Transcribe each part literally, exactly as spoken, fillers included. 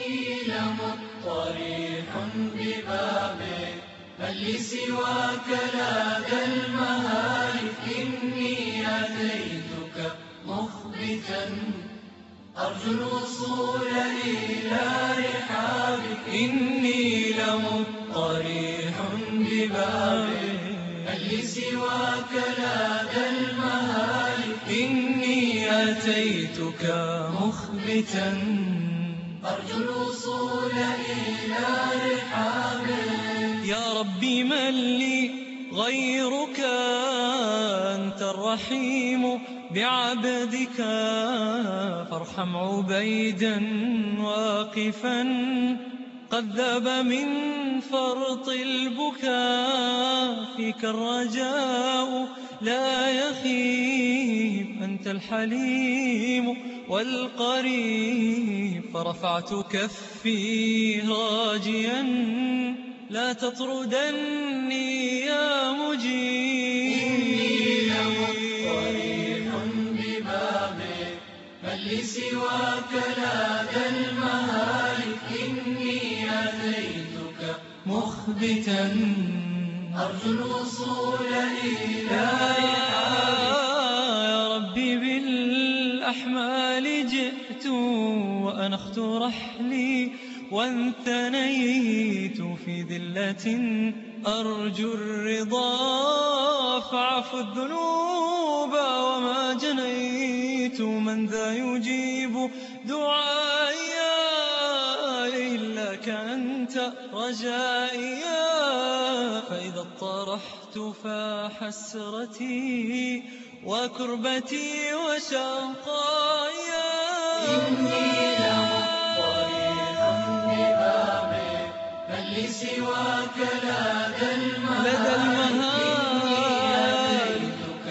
إني لمضطرح ببابك، من لي سواك لا ذا المهالك. إني أتيتك مخبتا أرجو الوصول إلى رحابك. إني لمضطرح ببابك، من لي سواك لا ذا المهالك. إني أتيتك مخبتا أرجو الوصول إلى رحابك. يا ربي من لي غيرك، أنت الرحيم بعبدك، فارحم عبيدا واقفا قد ذاب من فرط البكاء. فيك الرجاء لا يخيب، أنت الحليم والقريب، فرفعت كفي راجيا لا تطردني يا مجيب. إني لمضطرح ببابك، من لي سواك لا ذا المهالك. إني أتيتك مخبتا أرجو الوصول إلى رحابك. يا ربي بالأحمال جئت وأنخت رحلي، وانثنيت في ذلة أرجو الرضا، فاعف الذنوب وما جنيت. من ذا يجيب دعائي إلاك أنت رجائي، فإذا اضطرحت فحسرتي وكربتي وشقاي. إني لمضطرح ببابك، من لي سواك لا ذا المهالك. إني أتيتك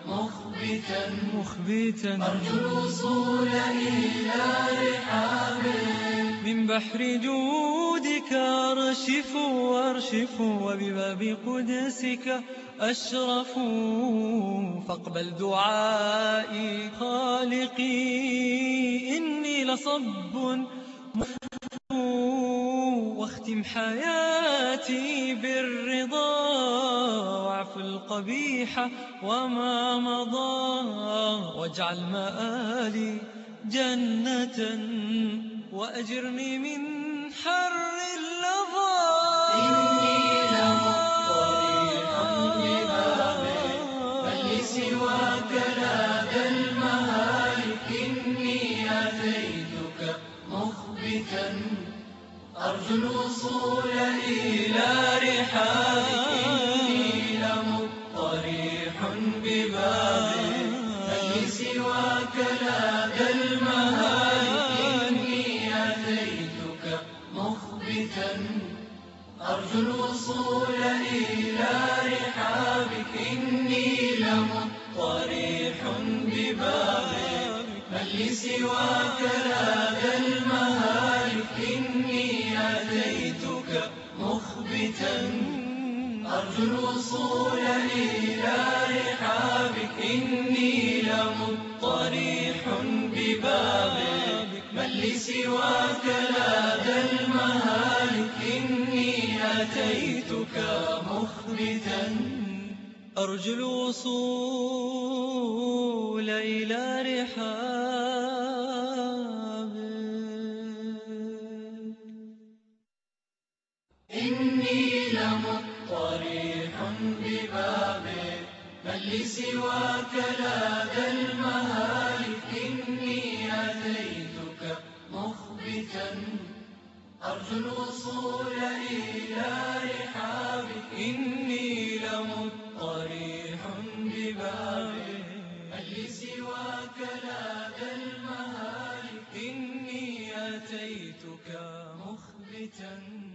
مخبتا أرجو الوصول إلى رحابك. من بحر جودك أرشف وأرشف، وبباب قدسك أشرف، فاقبل دعائي خالقي. إني لصب واختم حياتي بالرضا، واعف القبيح وما مضى، واجعل مآلي جنة، وأجرني من حر اللظى. إني لمضطرح ببابك، من لي سواك لا ذا المهالك. إني أتيتك مخبتا أرجو الوصول إلى رحابك. إني لمضطرح ببابك، من لي سواك لا ذا المهالك. إني أتيتك مخبتا أرجو الوصول إلى رحابك. إني لمضطرح ببابك، من لي سواك لا ذا المهالك. إني أتيتك مخبتا أرجو الوصول إلى رحابك. إني لمضطرح ببابك، من لي سواك لا ذا المهالك. إني أتيتك مخبتا أرجو الوصول إلى رحابك. إني لمضطرح ببابك، من لي سواك لا ذا المهالك. إني أتيتك مخبتا أرجو الوصول إلى رحابك. إني لمضطرح ببابك، من لي سواك لا ذا المهالك. إني أتيتك مخبتا